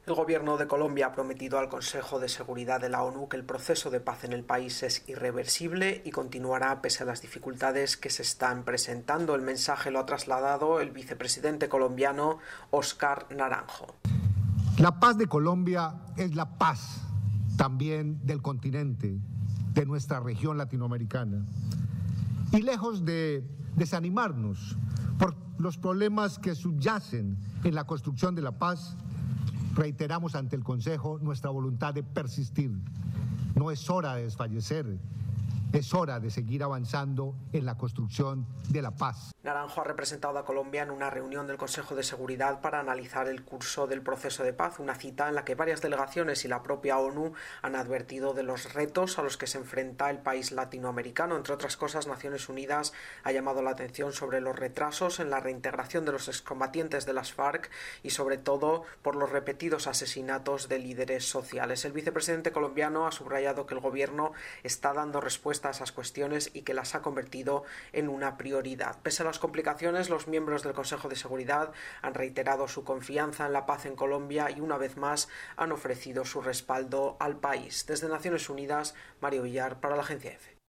El gobierno de Colombia ha prometido al Consejo de Seguridad de la ONU que el proceso de paz en el país es irreversible y continuará pese a las dificultades que se están presentando. El mensaje lo ha trasladado el vicepresidente colombiano Óscar Naranjo. La paz de Colombia es la paz también del continente, de nuestra región latinoamericana. Y lejos de desanimarnos por los problemas que subyacen en la construcción de la paz, reiteramos ante el Consejo nuestra voluntad de persistir. No es hora de desfallecer, es hora de seguir avanzando en la construcción de la paz. Naranjo ha representado a Colombia en una reunión del Consejo de Seguridad para analizar el curso del proceso de paz, una cita en la que varias delegaciones y la propia ONU han advertido de los retos a los que se enfrenta el país latinoamericano. Entre otras cosas, Naciones Unidas ha llamado la atención sobre los retrasos en la reintegración de los excombatientes de las FARC y sobre todo por los repetidos asesinatos de líderes sociales. El vicepresidente colombiano ha subrayado que el gobierno está dando respuesta a esas cuestiones y que las ha convertido en una prioridad. Pese a las complicaciones, los miembros del Consejo de Seguridad han reiterado su confianza en la paz en Colombia y una vez más han ofrecido su respaldo al país. Desde Naciones Unidas, Mario Villar para la Agencia EFE.